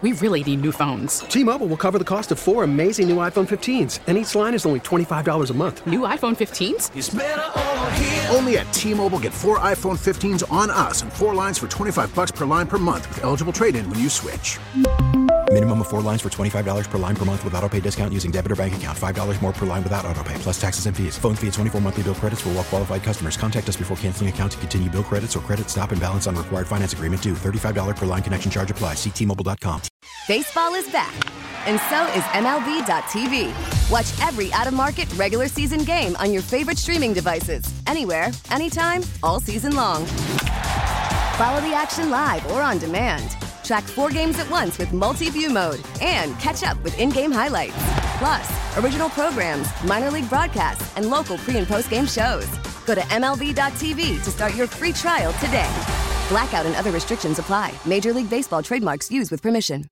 We really need new phones. T-Mobile will cover the cost of 4 amazing new iPhone 15s, and each line is only $25 a month. New iPhone 15s? It's better over here. Only at T-Mobile, get 4 iPhone 15s on us and 4 lines for $25 per line per month with eligible trade-in when you switch. Minimum of 4 lines for $25 per line per month with autopay discount using debit or bank account. $5 more per line without autopay, plus taxes and fees. Phone fee at 24 monthly bill credits for well-qualified customers. Contact us before canceling account to continue bill credits or credit stop and balance on required finance agreement due. $35 per line connection charge applies. See T-Mobile.com. Baseball is back, and so is MLB.tv. Watch every out-of-market regular season game on your favorite streaming devices. Anywhere, anytime, all season long. Follow the action live or on demand. Track 4 games at once with multi-view mode and catch up with in-game highlights. Plus, original programs, minor league broadcasts, and local pre- and post-game shows. Go to MLB.tv to start your free trial today. Blackout and other restrictions apply. Major League Baseball trademarks used with permission.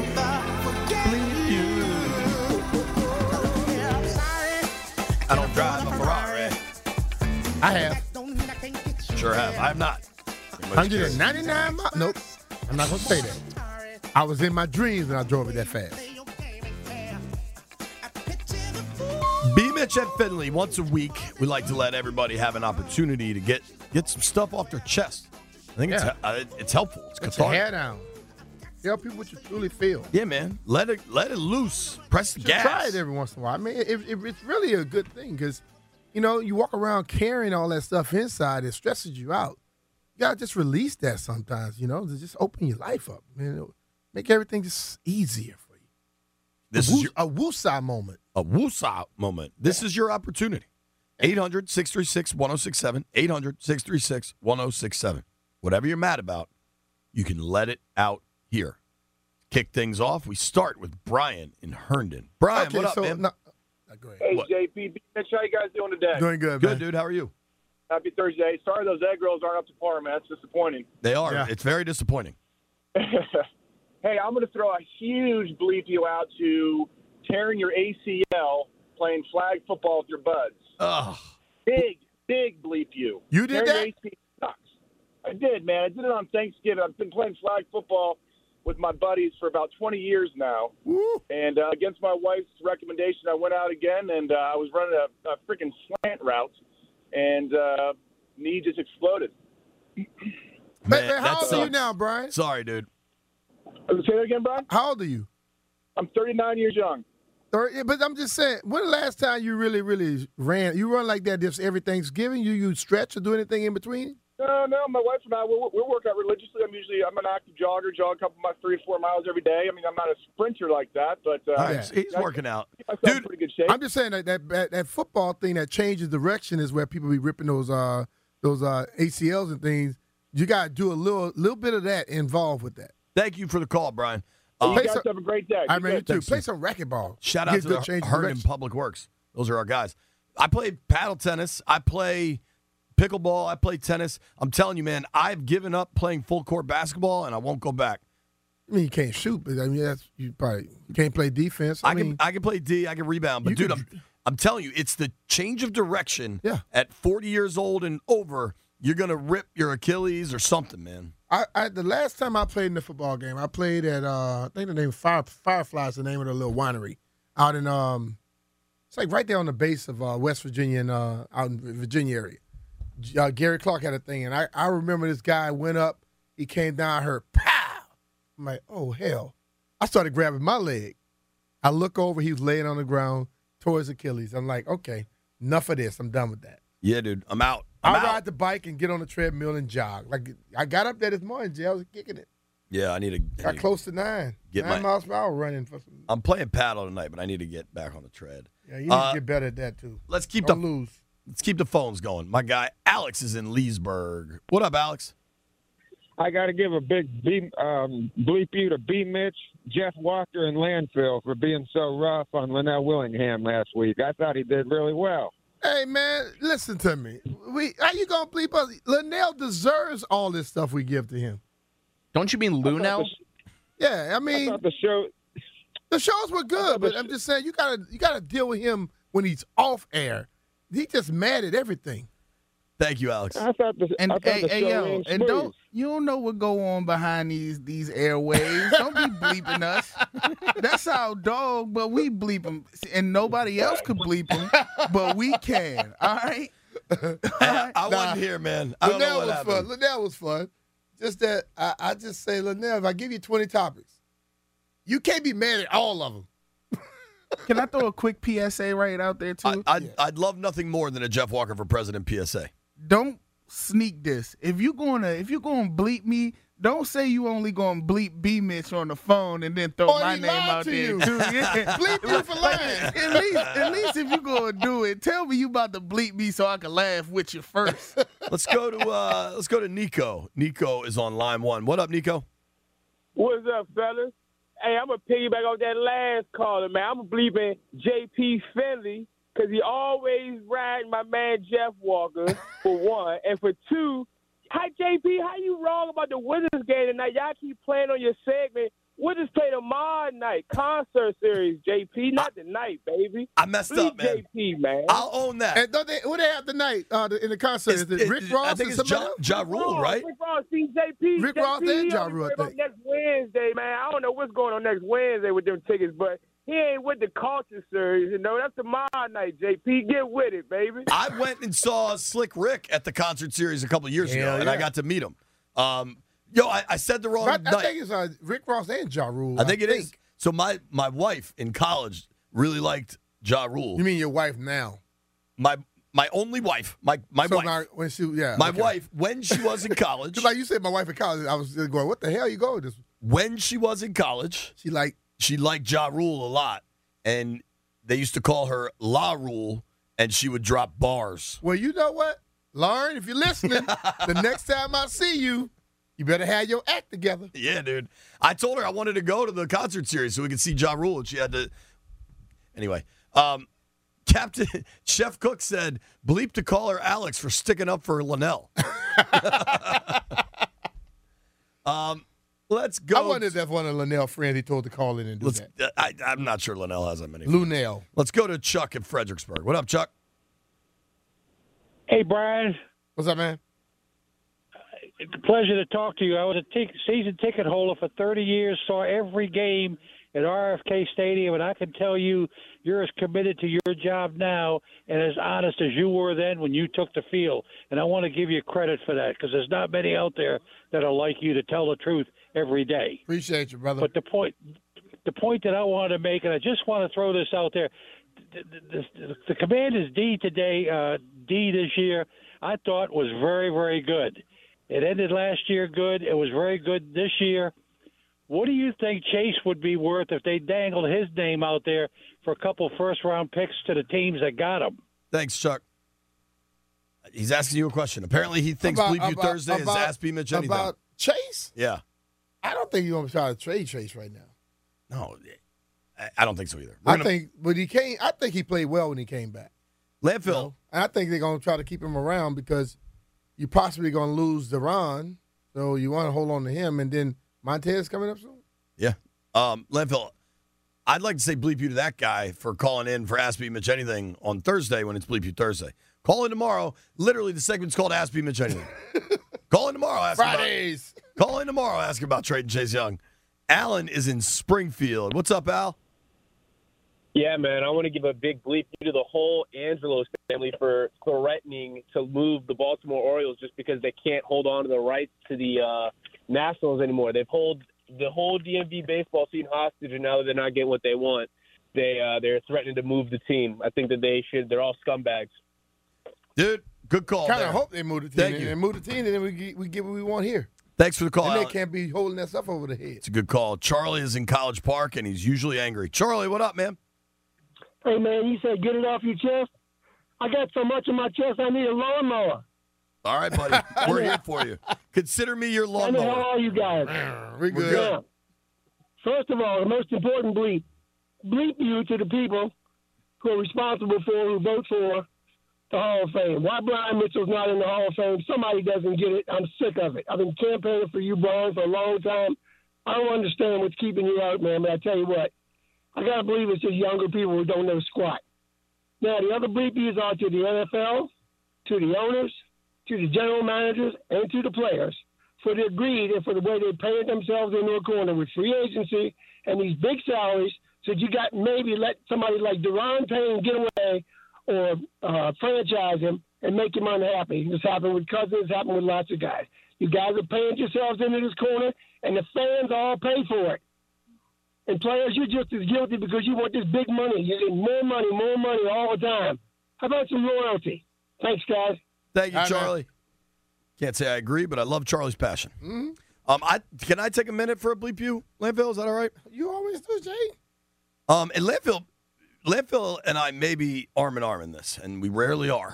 I don't drive a Ferrari. I have. Sure have. I have not. 199 miles? Nope. I'm not going to say that. I was in my dreams when I drove it that fast. B. Mitch at Finley. Once a week, we like to let everybody have an opportunity to get some stuff off their chest. I think it's helpful. It's Put your cathartic. hair down. Tell people what you truly feel. Yeah, man. Let it loose. Press the gas. Try it every once in a while. I mean, it's really a good thing because, you walk around carrying all that stuff inside. It stresses you out. You got to just release that sometimes, to just open your life up. Man, it'll make everything just easier for you. This is a woosah moment. A woosah moment. This is your opportunity. 800-636-1067. 800-636-1067. Whatever you're mad about, you can let it out here. Kick things off. We start with Brian in Herndon. Brian, what up, man? Go ahead. Hey, What? JP, Mitch, how you guys doing today? Doing good, Good, man. dude. How are you? Happy Thursday. Sorry those egg rolls aren't up to par, man. It's disappointing. They are. Yeah. It's very disappointing. Hey, I'm going to throw a huge bleep you out to tearing your ACL playing flag football with your buds. Ugh. Big bleep you. You did Tearing that? your ACL sucks. I did, man. I did it on Thanksgiving. I've been playing flag football with my buddies for about 20 years now. Woo. And against my wife's recommendation, I went out again, and I was running a freaking slant route, and knee just exploded. Man, how old are you now, Brian? Sorry, dude. Say that again, Brian? How old are you? I'm 39 years young. But I'm just saying, when the last time you really, really ran? You run like that just every Thanksgiving? You stretch or do anything in between? No, my wife and I, we'll work out religiously. I'm an active jogger, jog a couple of 3 or 4 miles every day. I mean, I'm not a sprinter like that, but He's working out. I keep myself in Dude, pretty good shape. I'm just saying that football thing that changes direction is where people be ripping those ACLs and things. You got to do a little bit of that involved with that. Thank you for the call, Brian. You guys have a great day. I mean, you too. Thanks, Play dude. some racquetball. Shout out Get to good the change of Herndon direction. Public Works. Those are our guys. I play paddle tennis. I play pickleball. I play tennis. I'm telling you, man, I've given up playing full court basketball, and I won't go back. I mean, you can't shoot, but I mean, you probably can't play defense. I can play D. I can rebound, but dude, I'm telling you, it's the change of direction. Yeah. At 40 years old and over, you're gonna rip your Achilles or something, man. The last time I played in the football game, I played at I think the name Firefly's the name of the little winery out in it's like right there on the base of West Virginia and out in the Virginia area. Gary Clark had a thing, and I remember this guy went up, he came down, I heard pow. I'm like, oh hell! I started grabbing my leg. I look over, he was laying on the ground towards Achilles. I'm like, okay, enough of this. I'm done with that. Yeah, dude, I'm out. I'll ride the bike and get on the treadmill and jog. Like I got up there this morning, Jay. I was kicking it. Yeah, I need to. Got close to 9 miles per hour running. I'm playing paddle tonight, but I need to get back on the tread. Yeah, you need to get better at that too. Let's keep lose. Let's keep the phones going. My guy Alex is in Leesburg. What up, Alex? I got to give a big bleep you to B. Mitch, Jeff Walker, and Landfill for being so rough on Linnell Willingham last week. I thought he did really well. Hey, man, listen to me. How you going to bleep us? Linnell deserves all this stuff we give to him. Don't you mean Lunell? Yeah, I mean, I thought the shows were good, but I'm just saying you gotta deal with him when he's off air. He just mad at everything. Thank you, Alex. I thought the show ran and smooth. you don't know what go on behind these airwaves. Don't be bleeping us. That's our dog, but we bleep him, and nobody else could bleep him, but we can. All right. I wasn't here, man. I don't know what happened. Linnell was fun. Just that I just say, Linnell, if I give you 20 topics, you can't be mad at all of them. Can I throw a quick PSA right out there too? I'd love nothing more than a Jeff Walker for president PSA. Don't sneak this. If you're gonna bleep me, don't say you only gonna bleep B Mitch on the phone and then throw my name out there too. Yeah. Bleep you for lying. At least if you gonna do it, tell me you about to bleep me so I can laugh with you first. Let's go to Nico. Nico is on line 1. What up, Nico? What's up, fellas? Hey, I'm going to piggyback on that last caller, man. I'm bleeping J.P. Finley because he always riding my man Jeff Walker, for one. And for two, hi, J.P., how you wrong about the Wizards game tonight? Y'all keep playing on your segment. Wizards play tomorrow night, concert series, J.P., not tonight, baby. I messed up, man. J.P., man. I'll own that. And who they have tonight in the concert? Is it Rick Ross? I think it's Ja Rule, right? Rick Ross, CJP. Rick Ross and Ja Rule, I think. Next Wednesday, man. I don't know what's going on next Wednesday with them tickets, but he ain't with the culture series. You know, that's tomorrow night, JP. Get with it, baby. I went and saw Slick Rick at the concert series a couple of years ago, and I got to meet him. I said the wrong night. I think it's Rick Ross and Ja Rule. I think it is. So my wife in college really liked Ja Rule. You mean your wife now? My only wife. My wife. My wife, when she was in college. Because like you said, my wife in college, I was going, what the hell are you going this? When she was in college, she liked Ja Rule a lot. And they used to call her La Rule, and she would drop bars. Well, you know what? Lauren, if you're listening, the next time I see you, you better have your act together. Yeah, dude. I told her I wanted to go to the concert series so we could see Ja Rule, and she had to. Anyway, Captain Chef Cook said, bleep to caller Alex for sticking up for Linnell. Let's go. I wonder if that's one of Linnell's friends he told to call in and do that. I'm not sure Linnell has that many. Lunell. Let's go to Chuck in Fredericksburg. What up, Chuck? Hey, Brian. What's up, man? It's a pleasure to talk to you. I was a season ticket holder for 30 years, saw every game at RFK Stadium, and I can tell you you're as committed to your job now and as honest as you were then when you took the field. And I want to give you credit for that because there's not many out there that are like you to tell the truth every day. Appreciate you, brother. But the point that I wanted to make, and I just want to throw this out there, the Commanders' D today, D this year, I thought was very, very good. It ended last year good. It was very good this year. What do you think Chase would be worth if they dangled his name out there for a couple first-round picks to the teams that got him? Thanks, Chuck. He's asking you a question. Apparently he thinks Bleep You Thursday is Ask B. Mitch anything. About Chase? Yeah. I don't think you're going to try to trade Chase right now. No, I don't think so either. I think he played well when he came back. Landfill. You know? And I think they're going to try to keep him around because you're possibly going to lose Deron, so you want to hold on to him, and then Montez coming up soon? Yeah. Landfill, I'd like to say bleep you to that guy for calling in for Ask Me Mitch Anything on Thursday when it's Bleep You Thursday. Call in tomorrow. Literally, the segment's called Ask Me Mitch Anything. Call in tomorrow. Fridays. Call in tomorrow. Ask about trading Chase Young. Alan is in Springfield. What's up, Al? Yeah, man, I want to give a big bleep to the whole Angelos family for threatening to move the Baltimore Orioles just because they can't hold on to the rights to the Nationals anymore. They've held the whole DMV baseball scene hostage, and now that they're not getting what they want, they're threatening to move the team. I think that they're all scumbags. Dude, good call. Kind of hope they move the team. Thank you. And move the team, and then we get what we want here. Thanks for the call, And Alan. they can't be holding that stuff over the head. It's a good call. Charlie is in College Park, and he's usually angry. Charlie, what up, man? Hey, man, you said get it off your chest. I got so much on my chest, I need a lawnmower. All right, buddy. We're here for you. Consider me your lawnmower. How are you guys? We're good. Yeah. First of all, the most important bleep you to the people who are responsible for, who vote for the Hall of Fame. Why Brian Mitchell's not in the Hall of Fame? Somebody doesn't get it. I'm sick of it. I've been campaigning for you, Brian, for a long time. I don't understand what's keeping you out, man, but I tell you what, I got to believe it's just younger people who don't know squat. Now, the other bleep yous are to the NFL, to the owners, to the general managers and to the players for their greed and for the way they painted themselves into a corner with free agency and these big salaries. So you got maybe let somebody like Deron Payne get away or franchise him and make him unhappy. This happened with Cousins. This happened with lots of guys. You guys are paying yourselves into this corner, and the fans all pay for it. And players, you're just as guilty because you want this big money. You're getting more money all the time. How about some loyalty? Thanks, guys. Thank you, Charlie. Can't say I agree, but I love Charlie's passion. Mm-hmm. Can I take a minute for a bleep you, Landfill? Is that all right? You always do, Jay. And Landfill and I may be arm in arm in this, and we rarely are.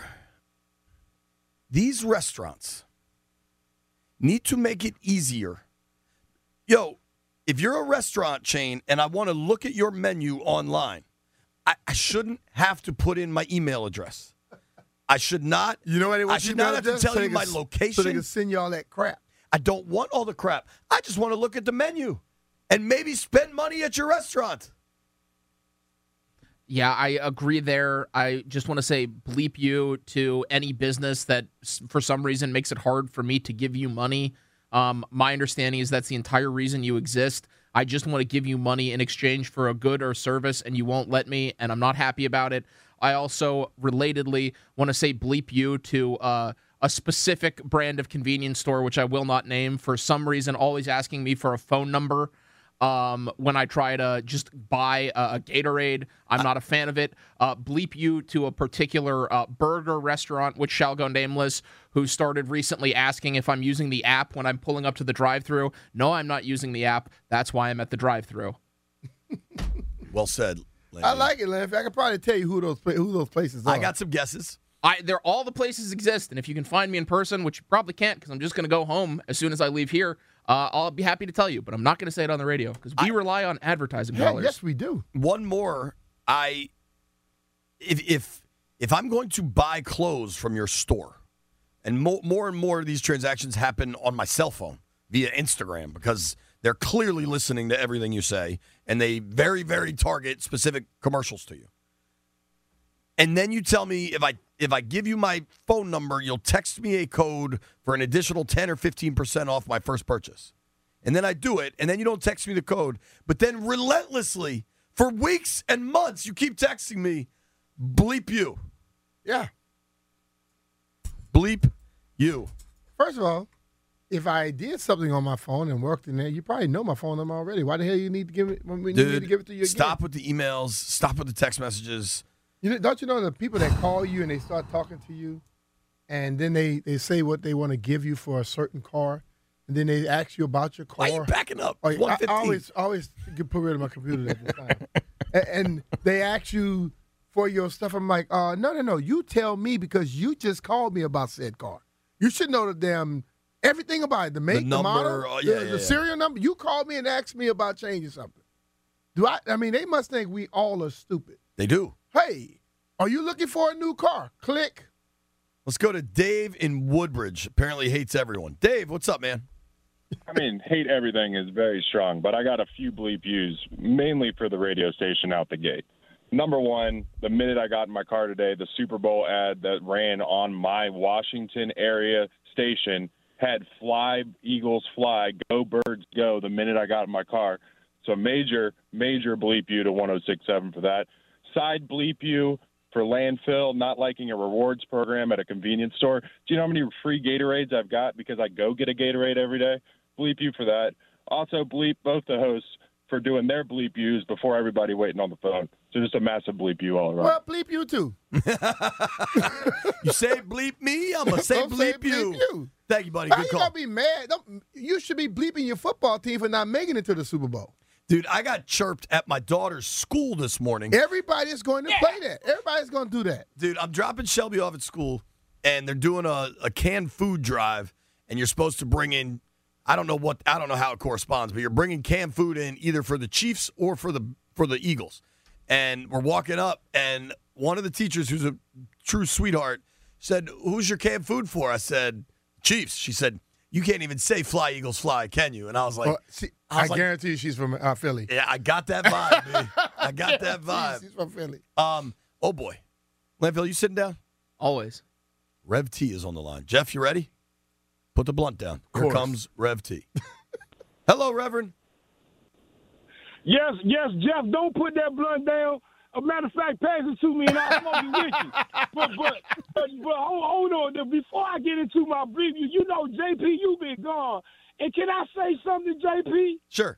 These restaurants need to make it easier. Yo, if you're a restaurant chain and I want to look at your menu online, I shouldn't have to put in my email address. I should not. You know what? I should not have to tell you my location. So they can send you all that crap. I don't want all the crap. I just want to look at the menu and maybe spend money at your restaurant. Yeah, I agree there. I just want to say bleep you to any business that for some reason makes it hard for me to give you money. My understanding is that's the entire reason you exist. I just want to give you money in exchange for a good or service, and you won't let me, and I'm not happy about it. I also, relatedly, want to say bleep you to a specific brand of convenience store, which I will not name, for some reason always asking me for a phone number when I try to just buy a Gatorade. I'm not a fan of it. Bleep you to a particular burger restaurant, which shall go nameless, who started recently asking if I'm using the app when I'm pulling up to the drive-thru. No, I'm not using the app. That's why I'm at the drive-thru. Well said, Landry. I like it, Landry. I can probably tell you who those places are. I got some guesses. All the places exist, and if you can find me in person, which you probably can't because I'm just going to go home as soon as I leave here, I'll be happy to tell you, but I'm not going to say it on the radio because we rely on advertising dollars. Yes, we do. One more. If I'm going to buy clothes from your store, and more and more of these transactions happen on my cell phone via Instagram because they're clearly listening to everything you say, and they very, very target specific commercials to you. And then you tell me if I give you my phone number, you'll text me a code for an additional 10 or 15% off my first purchase. And then I do it, and then you don't text me the code. But then relentlessly, for weeks and months, you keep texting me, bleep you. Yeah. Bleep you. First of all, if I did something on my phone and worked in there, you probably know my phone number already. Why the hell you need to give it when you need to give it to you again? Stop with the emails. Stop with the text messages. Don't you know the people that call you and they start talking to you, and then they say what they want to give you for a certain car, and then they ask you about your car. Why are you backing up? I always get put rid of my computer at the time. And they ask you for your stuff. I'm like, no. You tell me because you just called me about said car. You should know everything about it, the make, the model, the serial number. You called me and asked me about changing something. I mean, they must think we all are stupid. They do. Hey, are you looking for a new car? Click. Let's go to Dave in Woodbridge. Apparently hates everyone. Dave, what's up, man? I mean, hate everything is very strong, but I got a few bleep yous, mainly for the radio station out the gate. Number one, the minute I got in my car today, the Super Bowl ad that ran on my Washington area station had "Fly, Eagles, fly, go, birds, go" the minute I got in my car. So major bleep you to 106.7 for that. Side bleep you for landfill, not liking a rewards program at a convenience store. Do you know how many free Gatorades I've got because I go get a Gatorade every day? Bleep you for that. Also bleep both the hosts for doing their bleep yous before everybody waiting on the phone. So just a massive bleep you all around. Well, bleep you too. You say bleep me, I'm going to say bleep you. Thank you, buddy. Good call. You got to be mad. You should be bleeping your football team for not making it to the Super Bowl. Dude, I got chirped at my daughter's school this morning. Everybody's going to play that. Everybody's going to do that. Dude, I'm dropping Shelby off at school, and they're doing a canned food drive, and you're supposed to bring in, I don't know how it corresponds, but you're bringing canned food in either for the Chiefs or for the Eagles. And we're walking up, and one of the teachers, who's a true sweetheart, said, "Who's your canned food for?" I said, "Chiefs." She said, "You can't even say 'Fly, Eagles, fly,' can you?" And I was like, I guarantee you she's from Philly. Yeah, I got that vibe, man. I got that vibe. She's from Philly. Oh, boy. Landfill, you sitting down? Always. Rev T is on the line. Jeff, you ready? Put the blunt down. Here comes Rev T. Hello, Reverend. Yes, Jeff, don't put that blunt down. A matter of fact, pass it to me and I'll smoke it with you. But hold on. Before I get into my preview, you know, JP, you been gone. And can I say something, JP? Sure.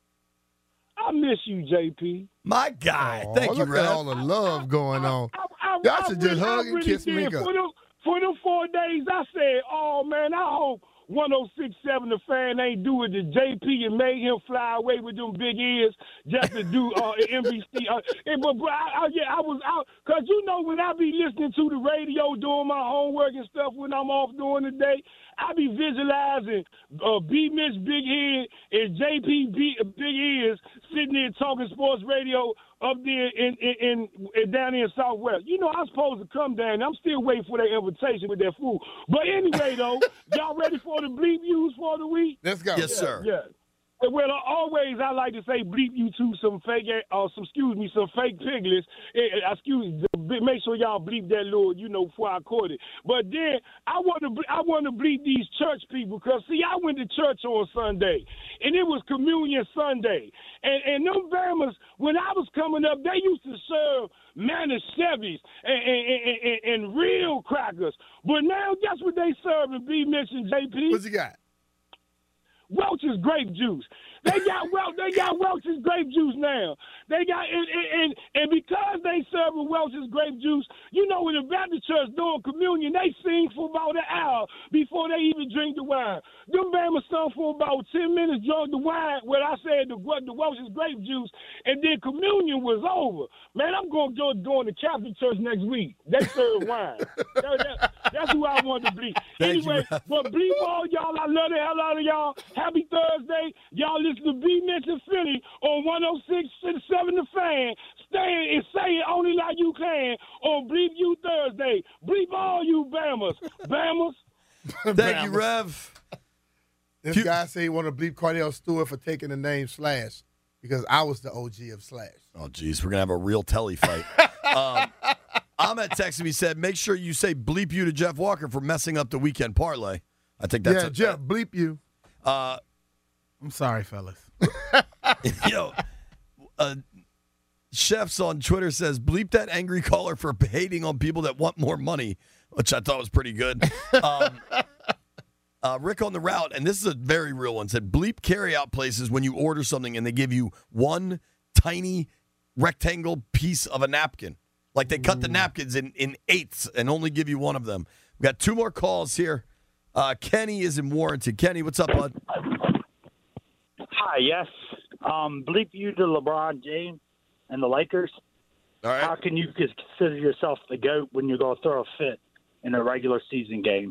I miss you, JP. My guy. Thank you, Look Rev. at all the love going on. I Y'all should just hug and kiss did. me up. For them 4 days, I said, oh, man, I hope 106.7 The Fan ain't do it to JP and made him fly away with them big ears just to do NBC. I was out. Because, you know, when I be listening to the radio doing my homework and stuff when I'm off during the day, I be visualizing B. Mitch Big Head and JP Big Ears sitting there talking sports radio up there in down there in Southwest. You know, I'm supposed to come down. I'm still waiting for their invitation with their food. But anyway, though, y'all ready for the bleep views for the week? Let's go. Yes, sir. Yeah. Well, always I like to say bleep you to some fake, some fake piglets. Make sure y'all bleep that little, before I caught it. But then I want to bleep these church people because see, I went to church on Sunday, and it was Communion Sunday, and them Bammers when I was coming up, they used to serve Manischewis and real crackers. But now guess what they serve in B. Mitch and JP? What's he got? Welch's grape juice. They got Welch's grape juice now. They got and because they serving Welch's grape juice, you know, when the Baptist church doing communion, they sing for about an hour before they even drink the wine. Them Bama sung for about 10 minutes, drunk the wine. When I said the Welch's grape juice, and then communion was over. Man, I'm going to go to Catholic church next week. They serve wine. That's who I want to be. Anyway, but bleep all y'all. I love the hell out of y'all. Happy Thursday. Y'all listen to B. Mitch and Philly on 106.7 The Fan. Stay and say it only like you can on Bleep You Thursday. Bleep all you Bammers. Bammers. Thank you, Rev. This guy said he want to bleep Cardell Stewart for taking the name Slash because I was the OG of Slash. Oh, geez. We're going to have a real telly fight. Ahmed texted me, said, make sure you say bleep you to Jeff Walker for messing up the weekend parlay. I think that's Jeff, bleep you. I'm sorry, fellas. Chefs on Twitter says, bleep that angry caller for hating on people that want more money, which I thought was pretty good. Rick on the route, and this is a very real one, said, bleep carryout places when you order something and they give you one tiny rectangle piece of a napkin. Like they cut the napkins in eighths and only give you one of them. We got 2 more calls here. Kenny is in Warrenton. Kenny, what's up, bud? Hi, yes. Bleep you to LeBron James and the Lakers. All right. How can you consider yourself the GOAT when you're going to throw a fit in a regular season game?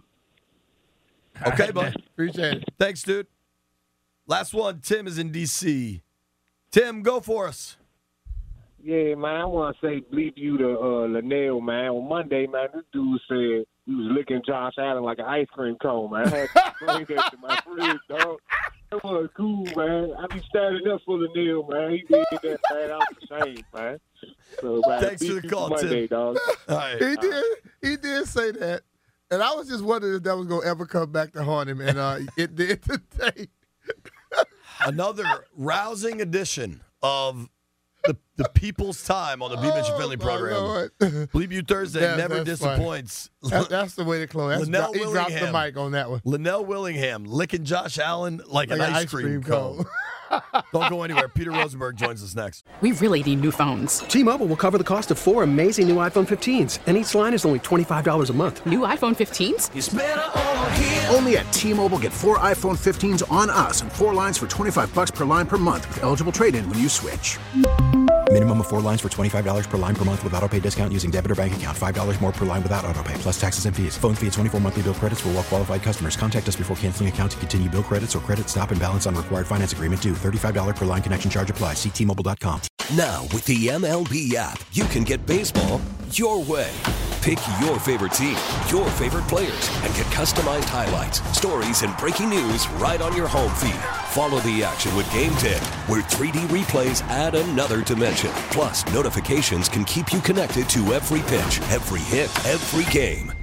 Okay, bud. Appreciate it. Thanks, dude. Last one. Tim is in D.C. Tim, go for us. Yeah, man, I want to say bleep you to Linnell, man. On Monday, man, this dude said he was licking Josh Allen like an ice cream cone, man. I had to bring that to my fridge, dog. That was cool, man. I be standing up for Linnell, man. He did that, man. I was ashamed, man. So, man, thanks for the call, Monday, Tim. dog. All right. He did say that. And I was just wondering if that was going to ever come back to haunt him. And it did today. Another rousing edition of the people's time on the B. Mitch and Finley program. Bleep You Thursday never disappoints. That's the way to close. He dropped the mic on that one. Linnell Willingham licking Josh Allen like an ice cream cone. Don't go anywhere. Peter Rosenberg joins us next. We really need new phones. T-Mobile will cover the cost of 4 amazing new iPhone 15s, and each line is only $25 a month. New iPhone 15s? It's better over here. Only at T-Mobile, get 4 iPhone 15s on us and 4 lines for $25 per line per month with eligible trade-in when you switch. Minimum of 4 lines for $25 per line per month with autopay discount using debit or bank account. $5 more per line without autopay, plus taxes and fees. Phone fee at 24 monthly bill credits for well-qualified customers. Contact us before canceling account to continue bill credits or credit stop and balance on required finance agreement due. $35 per line connection charge applies. See T-Mobile.com. Now, with the MLB app, you can get baseball your way. Pick your favorite team, your favorite players, and get customized highlights, stories, and breaking news right on your home feed. Follow the action with Game 10, where 3D replays add another dimension. Plus, notifications can keep you connected to every pitch, every hit, every game.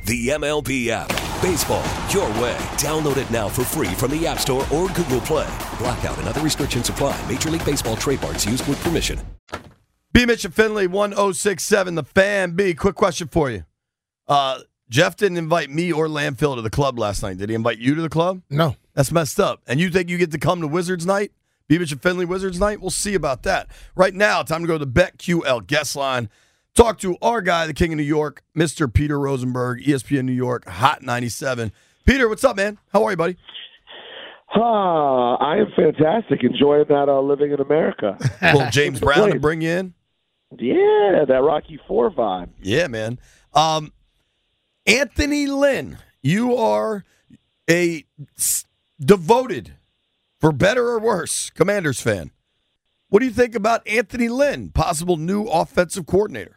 The MLB app. Baseball, your way. Download it now for free from the App Store or Google Play. Blackout and other restrictions apply. Major League Baseball trademarks used with permission. B. Mitch and Finley, 1067 The Fan. B, quick question for you. Jeff didn't invite me or Landfill to the club last night. Did he invite you to the club? No. That's messed up. And you think you get to come to Wizards night? B. Mitch and Finley Wizards night? We'll see about that. Right now, time to go to the BetQL guest line. Talk to our guy, the King of New York, Mr. Peter Rosenberg, ESPN New York, Hot 97. Peter, what's up, man? How are you, buddy? I am fantastic. Enjoying that living in America. Little James Brown to bring you in? Yeah, that Rocky IV vibe. Yeah, man. Anthony Lynn, you are a devoted, for better or worse, Commanders fan. What do you think about Anthony Lynn, possible new offensive coordinator?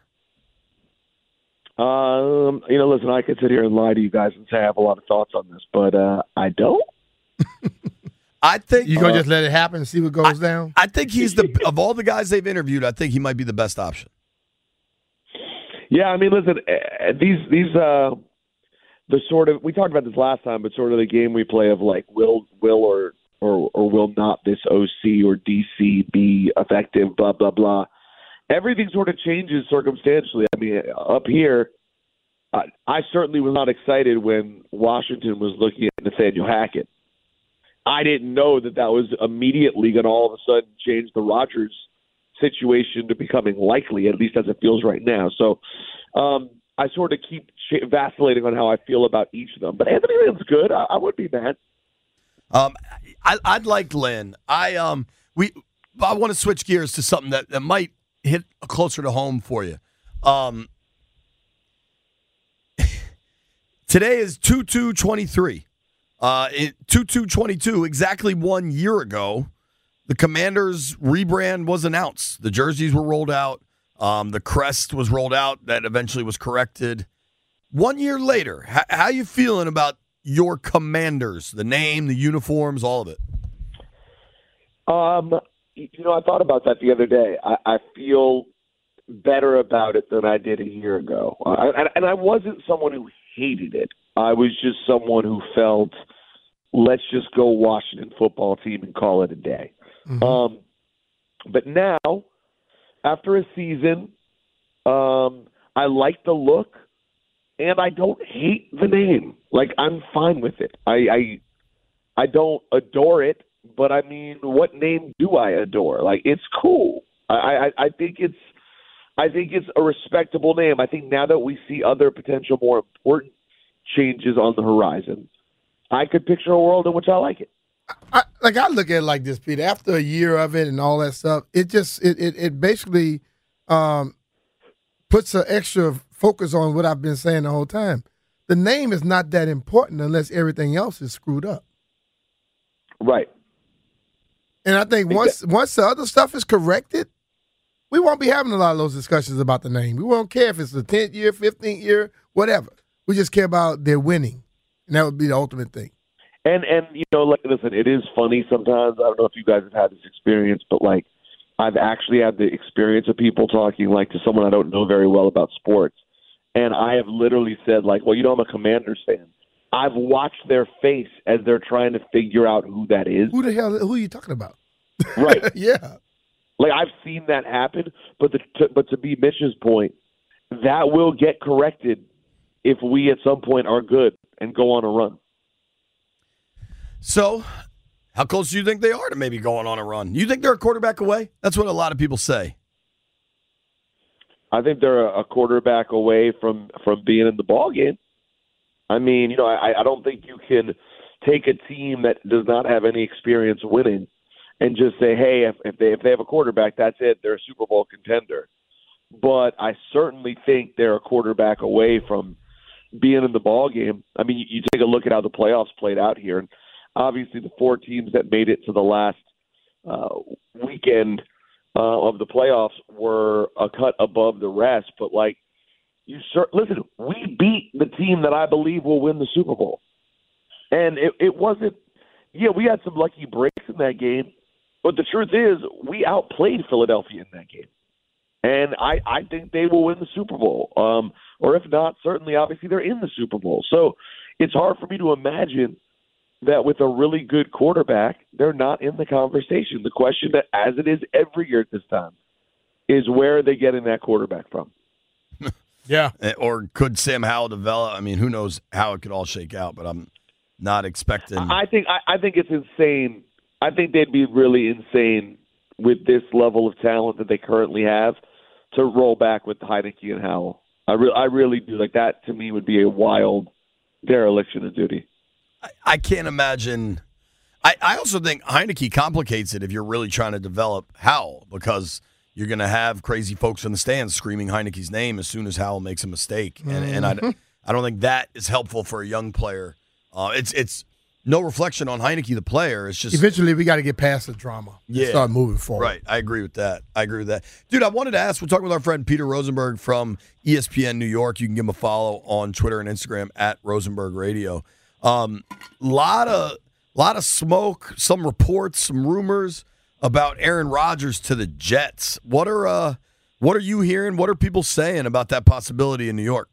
Listen, I could sit here and lie to you guys and say I have a lot of thoughts on this, but I don't. I think you're gonna just let it happen and see what goes down. I think he's of all the guys they've interviewed, I think he might be the best option. Yeah, I mean, listen, these the sort of, we talked about this last time, but sort of the game we play of like will or will not this OC or DC be effective? Blah blah blah. Everything sort of changes circumstantially. I mean, up here, I certainly was not excited when Washington was looking at Nathaniel Hackett. I didn't know that was immediately going to all of a sudden change the Rodgers situation to becoming likely, at least as it feels right now. So I sort of keep vacillating on how I feel about each of them. But Anthony Lynn's good. I would be mad. I'd like Lynn. I want to switch gears to something that might hit closer to home for you. Today is 2/2/23. In 2/2/22, exactly 1 year ago, the Commanders rebrand was announced. The jerseys were rolled out. The crest was rolled out. That eventually was corrected. 1 year later, how you feeling about your Commanders? The name, the uniforms, all of it. I thought about that the other day. I feel better about it than I did a year ago. And I wasn't someone who hated it. I was just someone who felt, let's just go Washington football team and call it a day. Mm-hmm. But now, after a season, I like the look, and I don't hate the name. Like, I'm fine with it. I don't adore it, but I mean, what name do I adore? Like, it's cool. I think it's a respectable name. I think now that we see other potential more important changes on the horizon, I could picture a world in which I like it. I look at it like this, Peter. After a year of it and all that stuff, it just it basically puts an extra focus on what I've been saying the whole time. The name is not that important unless everything else is screwed up. Right. And I think once the other stuff is corrected, we won't be having a lot of those discussions about the name. We won't care if it's the 10th year, 15th year, whatever. We just care about their winning, and that would be the ultimate thing. And listen, it is funny sometimes. I don't know if you guys have had this experience, but like, I've actually had the experience of people talking like to someone I don't know very well about sports, and I have literally said like, well, I'm a Commanders fan. I've watched their face as they're trying to figure out who that is. Who are you talking about? Right. Yeah. Like, I've seen that happen, but to be Mitch's point, that will get corrected if we at some point are good and go on a run. So, how close do you think they are to maybe going on a run? You think they're a quarterback away? That's what a lot of people say. I think they're a quarterback away from being in the ball game. I mean, I don't think you can take a team that does not have any experience winning and just say, hey, if they have a quarterback, that's it. They're a Super Bowl contender. But I certainly think they're a quarterback away from being in the ball game. I mean, you take a look at how the playoffs played out here, and obviously the four teams that made it to the last weekend of the playoffs were a cut above the rest. But listen, we beat the team that I believe will win the Super Bowl, and it wasn't. Yeah, we had some lucky breaks in that game, but the truth is we outplayed Philadelphia in that game. And I think they will win the Super Bowl. Or if not, certainly, obviously, they're in the Super Bowl. So it's hard for me to imagine that with a really good quarterback, they're not in the conversation. The question that, as it is every year at this time, is where are they getting that quarterback from? Yeah. Or could Sam Howell develop? I mean, who knows how it could all shake out, but I'm not expecting. I think it's insane. I think they'd be really insane with this level of talent that they currently have to roll back with Heineke and Howell. I really do. Like, that to me would be a wild dereliction of duty. I can't imagine. I also think Heineke complicates it if you're really trying to develop Howell, because you're going to have crazy folks in the stands screaming Heineke's name as soon as Howell makes a mistake. And I don't think that is helpful for a young player. It's no reflection on Heineke, the player. It's just eventually we got to get past the drama and start moving forward. Right. I agree with that. Dude, I wanted to ask, we're talking with our friend Peter Rosenberg from ESPN New York. You can give him a follow on Twitter and Instagram at Rosenberg Radio. Lot of smoke, some reports, some rumors about Aaron Rodgers to the Jets. What are you hearing? What are people saying about that possibility in New York?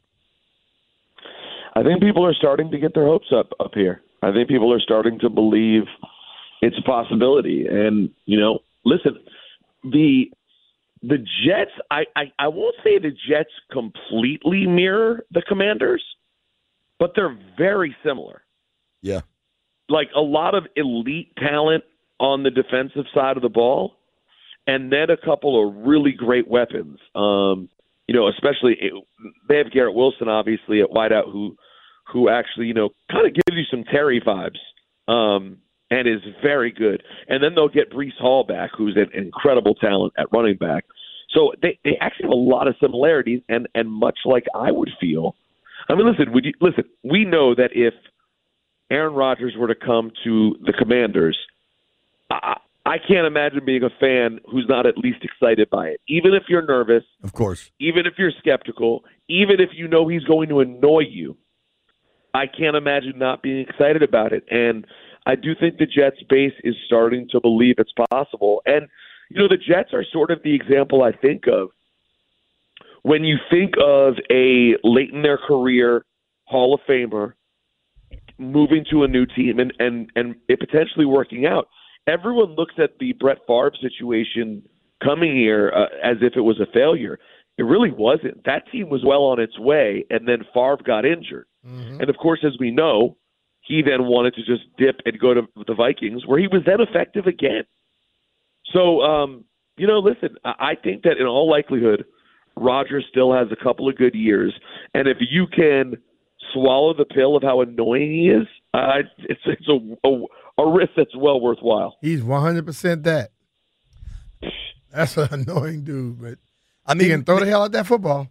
I think people are starting to get their hopes up here. I think people are starting to believe it's a possibility. And, listen, the Jets, I won't say the Jets completely mirror the Commanders, but they're very similar. Yeah. Like a lot of elite talent on the defensive side of the ball, and then a couple of really great weapons. Especially they have Garrett Wilson, obviously, at wideout, who actually, kind of gives you some Terry vibes, and is very good. And then they'll get Breece Hall back, who's an incredible talent at running back. So they actually have a lot of similarities, and much like I would feel. I mean, listen, we know that if Aaron Rodgers were to come to the Commanders, I can't imagine being a fan who's not at least excited by it. Even if you're nervous. Of course. Even if you're skeptical. Even if you know he's going to annoy you. I can't imagine not being excited about it. And I do think the Jets base is starting to believe it's possible. And, the Jets are sort of the example I think of when you think of a late in their career Hall of Famer moving to a new team and it potentially working out. Everyone looks at the Brett Favre situation coming here as if it was a failure. It really wasn't. That team was well on its way, and then Favre got injured. Mm-hmm. And, of course, as we know, he then wanted to just dip and go to the Vikings, where he was then effective again. So, listen, I think that in all likelihood, Rodgers still has a couple of good years. And if you can swallow the pill of how annoying he is, it's a risk that's well worthwhile. He's 100% that. That's an annoying dude, but he can throw the hell out that football.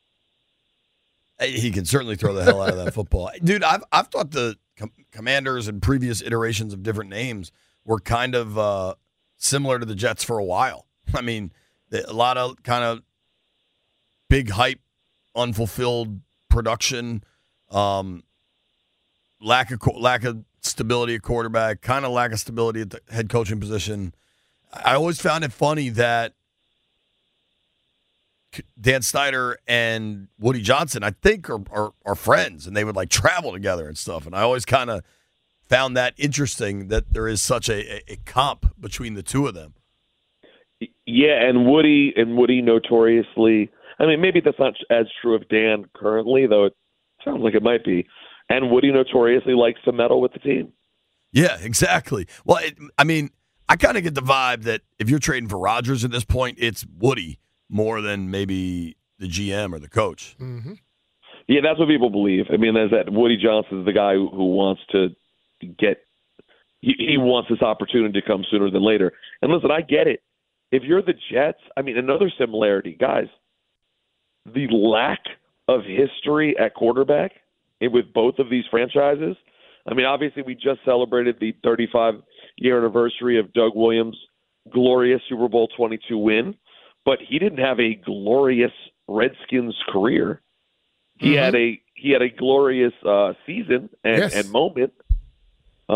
He can certainly throw the hell out of that football. Dude, I've thought the Commanders and previous iterations of different names were kind of similar to the Jets for a while. I mean, a lot of kind of big hype, unfulfilled production, lack of stability at quarterback, kind of lack of stability at the head coaching position. I always found it funny that Dan Snyder and Woody Johnson, I think, are friends, and they would travel together and stuff. And I always kind of found that interesting that there is such a comp between the two of them. Yeah, and Woody notoriously, I mean, maybe that's not as true of Dan currently, though it sounds like it might be. And Woody notoriously likes to meddle with the team. Yeah, exactly. Well, I kind of get the vibe that if you're trading for Rodgers at this point, it's Woody more than maybe the GM or the coach. Mm-hmm. Yeah, that's what people believe. I mean, there's that Woody Johnson is the guy who wants to get – he wants this opportunity to come sooner than later. And listen, I get it. If you're the Jets, I mean, another similarity, guys, the lack of history at quarterback with both of these franchises. I mean, obviously we just celebrated the 35-year anniversary of Doug Williams' glorious Super Bowl 22 win, but he didn't have a glorious Redskins career. He had a glorious season and moment.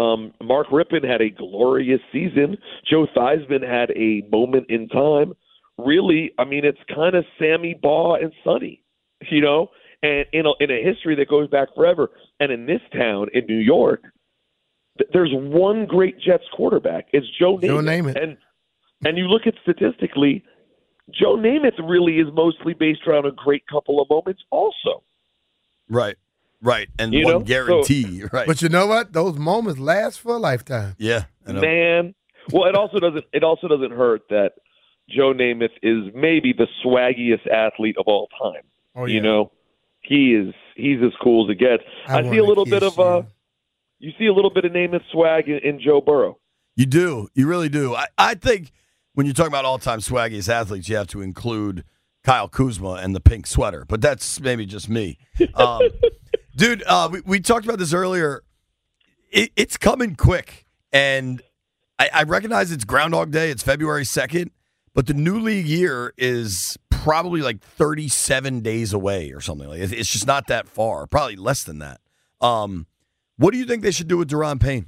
Mark Rippon had a glorious season. Joe Theismann had a moment in time. really, I mean, it's kind of Sammy Baugh and Sonny, you know, and in a history that goes back forever. And in this town, in New York, there's one great Jets quarterback. It's Joe Namath. And you look at statistically, Joe Namath really is mostly based around a great couple of moments also. Right. And You one know? guarantee, right. But you know what? Those moments last for a lifetime. Yeah. I know. Man, well, it also doesn't hurt that Joe Namath is maybe the swaggiest athlete of all time. Oh, You know, he's as cool as it gets. I see a little bit of you see a little bit of Namath swag in Joe Burrow. You do. You really do. I think when you're talking about all-time swaggiest athletes, you have to include Kyle Kuzma and the pink sweater. But that's maybe just me. Dude, we talked about this earlier. It's coming quick. And I recognize it's Groundhog Day. It's February 2nd. But the new league year is probably like 37 days away or something. Like it's just not that far. Probably less than that. What do you think they should do with Daron Payne?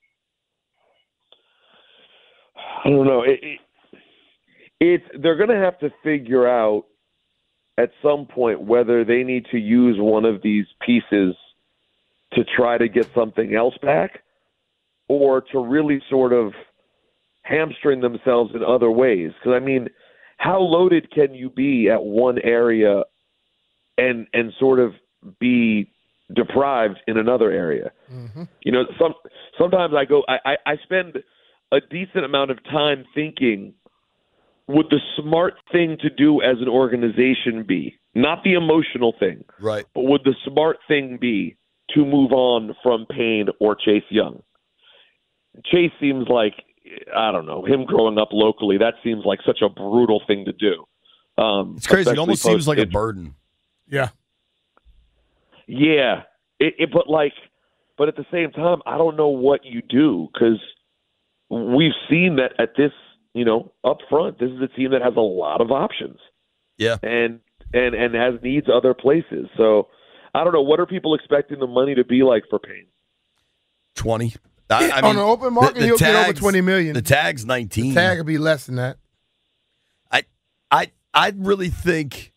I don't know. They're going to have to figure out at some point whether they need to use one of these pieces to try to get something else back or to really sort of hamstring themselves in other ways. Because, I mean, how loaded can you be at one area and sort of be deprived in another area? Mm-hmm. You know, sometimes I spend a decent amount of time thinking, would the smart thing to do as an organization be, not the emotional thing, right? But would the smart thing be to move on from Payne or Chase Young? Chase seems like, I don't know, him growing up locally, that seems like such a brutal thing to do. It's crazy. It almost seems like a burden. Yeah. Yeah. But at the same time, I don't know what you do because we've seen that at this, you know, up front, this is a team that has a lot of options. Yeah. And has needs other places. So I don't know. What are people expecting the money to be like for Payne? 20. On the open market, he'll get over $20 million. The tag's 19. The tag will be less than that. I really think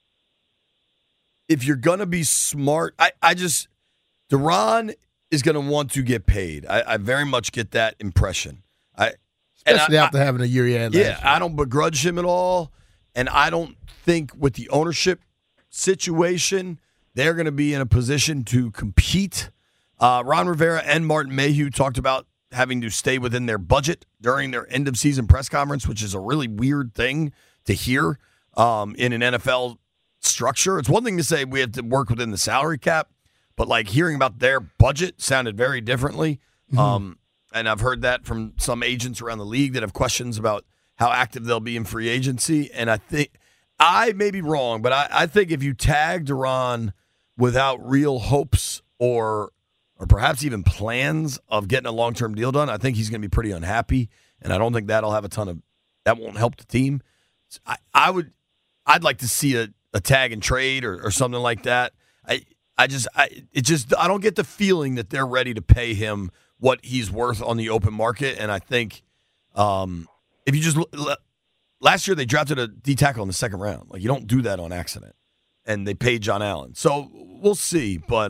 if you're going to be smart, Daron is going to want to get paid. I very much get that impression. Especially after having a year he had last year. I don't begrudge him at all, and I don't think with the ownership situation, they're going to be in a position to compete. Ron Rivera and Martin Mayhew talked about having to stay within their budget during their end-of-season press conference, which is a really weird thing to hear in an NFL structure. It's one thing to say we have to work within the salary cap, but like hearing about their budget sounded very differently. And I've heard that from some agents around the league that have questions about how active they'll be in free agency. And I think I may be wrong, but I think if you tag Daron without real hopes or perhaps even plans of getting a long-term deal done, I think he's going to be pretty unhappy. And I don't think that won't help the team. I'd like to see a tag and trade or something like that. I don't get the feeling that they're ready to pay him what he's worth on the open market. And I think if you just last year they drafted a D tackle in the second round. Like you don't do that on accident. And they paid John Allen. So we'll see. But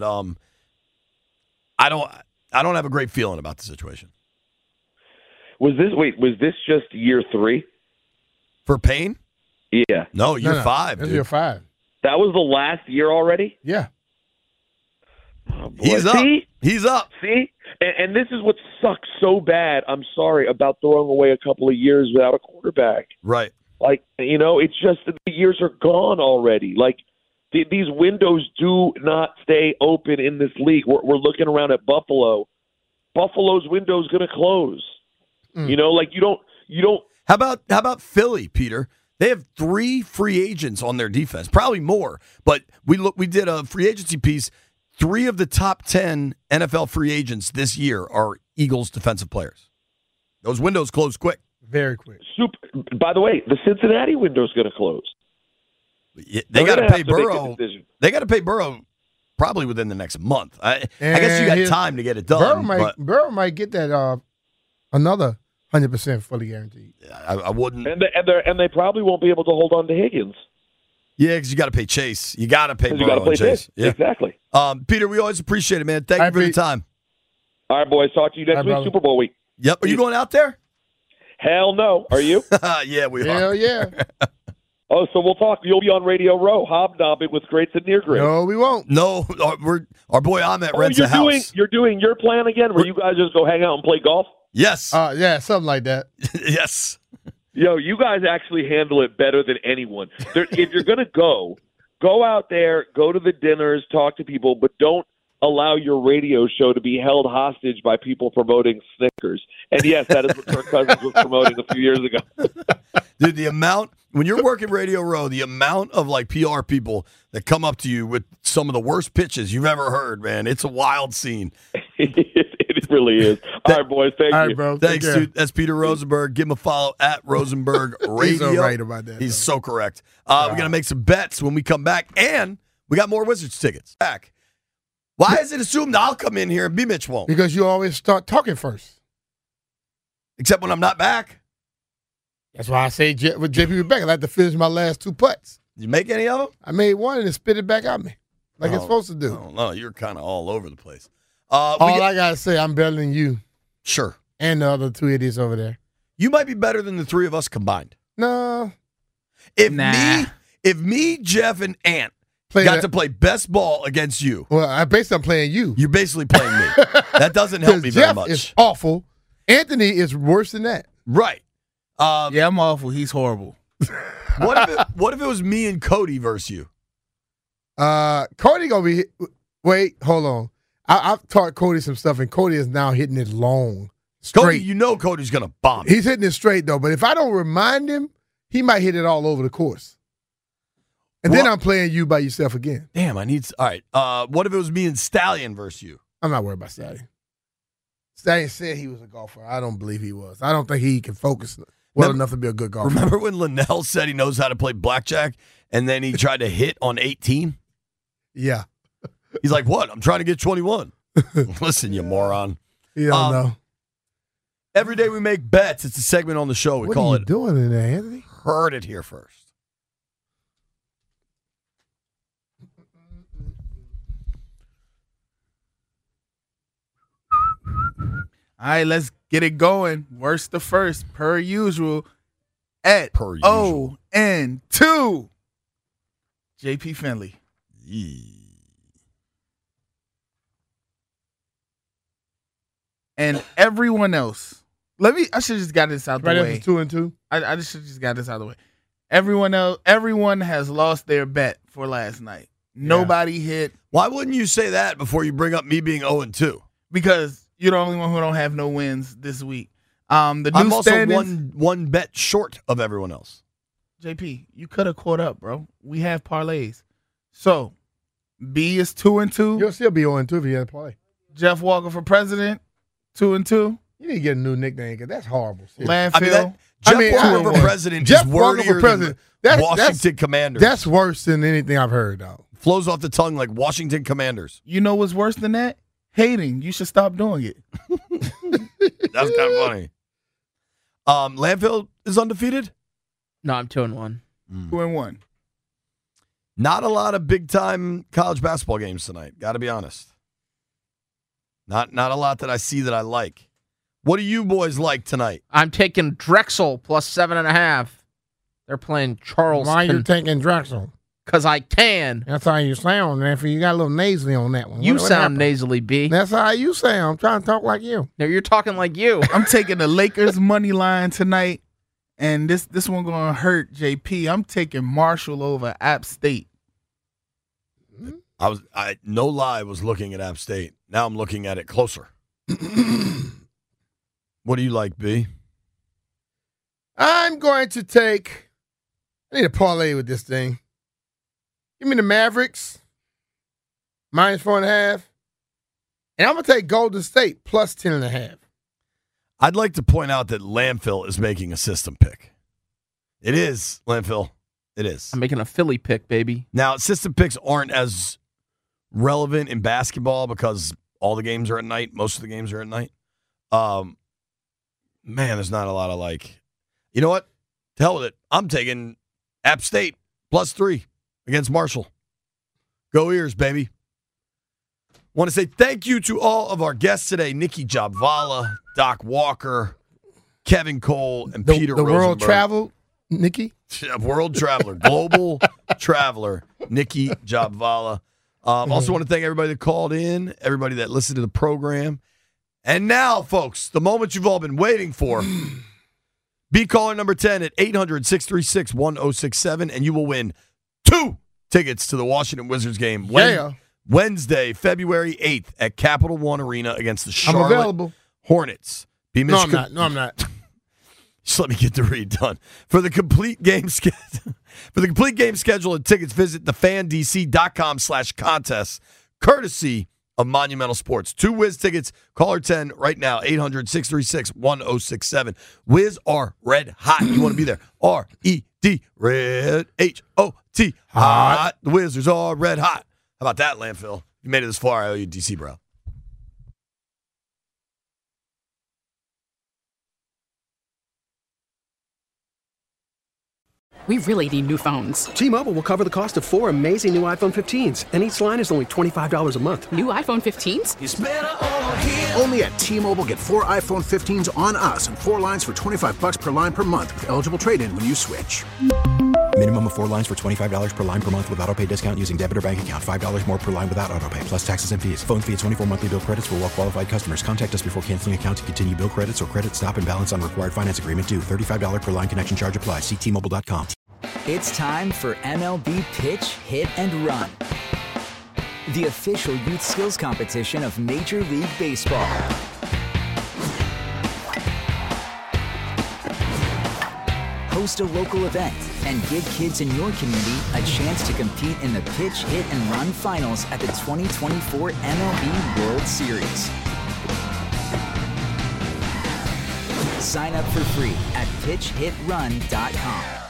I don't have a great feeling about the situation. Was this just year 3? For Payne? Yeah. No, year 5. That's year 5. That was the last year already? Yeah. Oh, He's up. He's up. See? And this is what sucks so bad, I'm sorry, about throwing away a couple of years without a quarterback. Right. Like, you know, it's just that the years are gone already. Like, these windows do not stay open in this league. We're looking around at Buffalo. Buffalo's window is going to close. You know, like you don't. How about Philly, Peter? They have 3 free agents on their defense, probably more. But we did a free agency piece. 3 of the top 10 NFL free agents this year are Eagles defensive players. Those windows close quick. Very quick. By the way, the Cincinnati window is going to close. They got to pay Burrow. They got to pay Burrow probably within the next month. I guess you got time to get it done. Burrow might get that another 100% fully guaranteed. I wouldn't. And they probably won't be able to hold on to Higgins. Yeah, because you got to pay Chase. You got to pay You got to Burrow play and Chase. Chase. Exactly. Peter, we always appreciate it, man. Thank you for the time. All right, boys. Talk to you next week, brother. Super Bowl week. Yep. Are you going out there? Hell no. Are you? Yeah, we are. Hell yeah. Oh, so we'll talk. You'll be on Radio Row, hobnobbing with greats and near greats. No, we won't. No, our boy Ahmet rents a house. You're doing your plan again, where you guys just go hang out and play golf? Yes. Yeah, something like that. Yes. Yo, you guys actually handle it better than anyone. If you're going to go out there, go to the dinners, talk to people, but don't allow your radio show to be held hostage by people promoting Snickers. And yes, that is what Kirk Cousins was promoting a few years ago. Dude, the amount, when you're working Radio Row, the amount of like PR people that come up to you with some of the worst pitches you've ever heard, man, it's a wild scene. It really is. All right, boys. Thank you. All right, bro. Thanks, dude. That's Peter Rosenberg. Give him a follow at Rosenberg Radio. He's so right about that. He's so correct. We're going to make some bets when we come back, and we got more Wizards tickets. Back. Why is it assumed I'll come in here and B-Mitch won't? Because you always start talking first. Except when I'm not back. That's why I say with JP back, I like to finish my last 2 putts. Did you make any of them? I made one and it spit it back at me like it's supposed to do. No, you're kind of all over the place. I got to say, I'm better than you. Sure. And the other 2 idiots over there. You might be better than the 3 of us combined. No. If me, Jeff, and Ant got to play best ball against you. Well, I'm playing you. You're basically playing me. That doesn't help me very Jeff much. is awful. Anthony is worse than that. Right. Yeah, I'm awful. He's horrible. What if it was me and Cody versus you? Cody gonna be. Wait, hold on. I've taught Cody some stuff, and Cody is now hitting it long, straight. Cody, you know Cody's gonna bomb. He's hitting it straight though, but if I don't remind him, he might hit it all over the course. And then I'm playing you by yourself again. Damn, all right. What if it was me and Stallion versus you? I'm not worried about Stallion. Stallion said he was a golfer. I don't believe he was. I don't think he can focus well enough to be a good golfer. Remember when Linnell said he knows how to play blackjack, and then he tried to hit on 18? Yeah. He's like, what? I'm trying to get 21. Listen, you moron. You don't know. Every day we make bets. It's a segment on the show. We call it. What are you doing in there, Anthony? Heard it here first. All right, let's get it going. Worst to first, per usual, at ON2. JP Finley. And everyone else. I should just got this out the way. 2 and 2. I just should just got this out of the way. Everyone has lost their bet for last night. Nobody hit. Why wouldn't you say that before you bring up me being 0-2? Because you're the only one who don't have no wins this week. The new I'm also standings, one bet short of everyone else. JP, you could have caught up, bro. We have parlays. So, B is 2 and 2. You'll still be 0 and 2 if you had a play. Jeff Walker for president, 2 and 2. You need to get a new nickname because that's horrible. Landfill. Jeff Walker for president is wordier than Washington Commanders. That's worse than anything I've heard, though. Flows off the tongue like Washington Commanders. You know what's worse than that? Hating. You should stop doing it. That's kind of funny. Landfill is undefeated? No, I'm 2-1. 2-1. Not a lot of big-time college basketball games tonight, got to be honest. Not a lot that I see that I like. What do you boys like tonight? I'm taking Drexel plus 7.5. They're playing Charleston. Why are you taking Drexel? Because I can. That's how you sound, Landfill. You got a little nasally on that one. You What sound happened? nasally, B. That's how you sound. I'm trying to talk like you. No, you're talking like you. I'm taking the Lakers money line tonight, and this one going to hurt JP. I'm taking Marshall over App State. I no lie was looking at App State. Now I'm looking at it closer. What do you like, B? I'm going to take. I need a parlay with this thing. Give me the Mavericks minus 4.5, and I'm gonna take Golden State plus 10.5. I'd like to point out that Landfill is making a system pick. It is, Landfill. It is. I'm making a Philly pick, baby. Now, system picks aren't as relevant in basketball because all the games are at night. Most of the games are at night. Man, there's not a lot of like. You know what? To hell with it. I'm taking App State +3 against Marshall. Go Ears, baby. Want to say thank you to all of our guests today: Nikki Jabvala, Doc Walker, Kevin Cole, and Peter The Rosenberg. world travel, Nikki? World traveler, global traveler, Nikki Jabvala. Also want to thank everybody that called in, everybody that listened to the program. And now, folks, the moment you've all been waiting for. Be caller number 10 at 800-636-1067, and you will win 2 tickets to the Washington Wizards game Wednesday, February 8th at Capital One Arena against the Charlotte Hornets. No, I'm not. Just let me get the read done. For the complete game schedule, and tickets, visit thefandc.com/contest, courtesy of Monumental Sports. 2 Wiz tickets. Caller 10 right now, 800-636-1067. Wiz are red hot. You want to be there. R-E-D, red, H-O-T, hot. The Wizards are red hot. How about that, Landfill? You made it this far. I owe you DC, bro. We really need new phones. T-Mobile will cover the cost of 4 amazing new iPhone 15s, and each line is only $25 a month. New iPhone 15s? It's better over here. Only at T-Mobile, get 4 iPhone 15s on us and 4 lines for $25 per line per month with eligible trade-in when you switch. Minimum of 4 lines for $25 per line per month with autopay discount using debit or bank account. $5 more per line without autopay, plus taxes and fees. Phone fee at 24 monthly bill credits for well-qualified customers. Contact us before canceling account to continue bill credits or credit stop and balance on required finance agreement due. $35 per line connection charge applies. See T-Mobile.com. It's time for MLB Pitch, Hit, and Run, the official youth skills competition of Major League Baseball. Host a local event and give kids in your community a chance to compete in the Pitch, Hit, and Run finals at the 2024 MLB World Series. Sign up for free at pitchhitrun.com.